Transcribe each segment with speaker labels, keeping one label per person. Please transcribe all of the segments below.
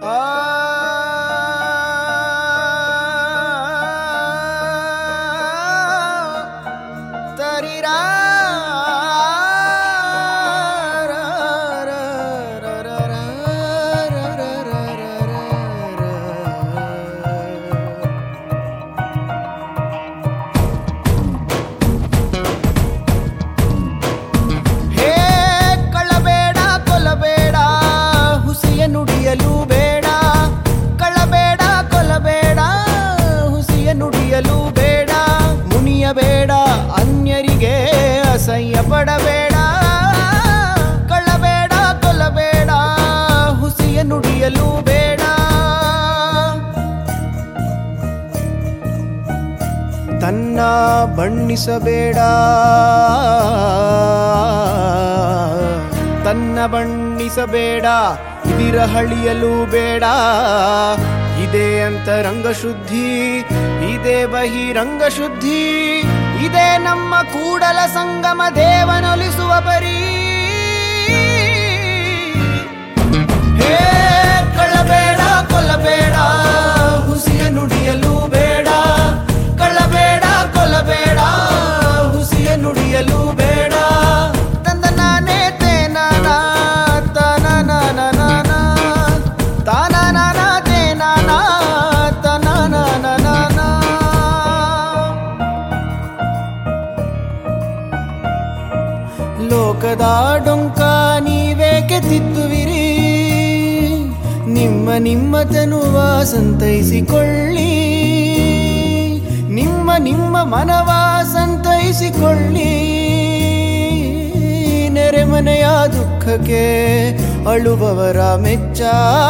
Speaker 1: ತರಿರಾ ನುಡಿಯಲು ಬೇಡ, ಕಳ್ಳಬೇಡ ಕೊಲ್ಲಬೇಡ, ಹುಸಿಯ ನುಡಿಯಲು ಬೇಡ, ಮುನಿಯಬೇಡ, ಅನ್ಯರಿಗೆ ಅಸಹ್ಯ ಪಡಬೇಡ, ಕಳ್ಳಬೇಡ ಕೊಲ್ಲಬೇಡ, ಹುಸಿಯ ನುಡಿಯಲು ಬೇಡ. ತನ್ನ ಬಣ್ಣಿಸಬೇಡ, ತನ್ನ ಬಣ್ಣಿಸಬೇಡ, ವಿರಹಳಿಯಲು ಬೇಡ. ಇದೇ ಅಂತರಂಗ ಶುದ್ಧಿ, ಇದೇ ಬಹಿರಂಗ ಶುದ್ಧಿ, ಇದೇ ನಮ್ಮ ಕೂಡಲ ಸಂಗಮ ದೇವನೊಲಿಸುವ ಪರಿ. ಹೇ ಕಳ್ಳಬೇಡ ಕೊಲ್ಲಬೇಡ, ಹುಸಿಯ ನುಡಿಯಲು ಬೇಡ, ಕಳ್ಳಬೇಡ ಕೊಲ್ಲಬೇಡ, ಹುಸಿಯ ನುಡಿಯಲು ಬೇಡ. ತಂದ ನಾನೇ ತೇನಾನ ಲೋಕದ ಡೊಂಕ ನೀವೇಕೆ ತಿದ್ದುವಿರಿ, ನಿಮ್ಮ ನಿಮ್ಮ ತನುವ ಸಂತೈಸಿಕೊಳ್ಳಿ, ನಿಮ್ಮ ನಿಮ್ಮ ಮನವ ಸಂತೈಸಿಕೊಳ್ಳಿ. ನೆರೆಮನೆಯ ದುಃಖಕ್ಕೆ ಅಳುವವರ ಮೆಚ್ಚ,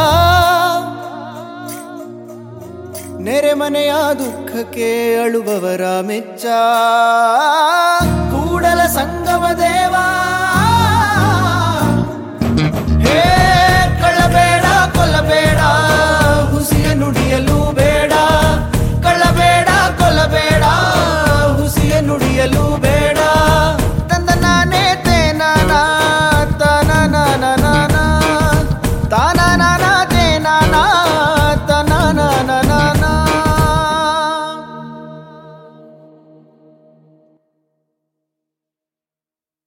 Speaker 1: ನೆರೆಮನೆಯ ದುಃಖಕ್ಕೆ ಅಳುವವರ ಮೆಚ್ಚ. ಕೂಡಲ ಸಂಗಮ ದೇವ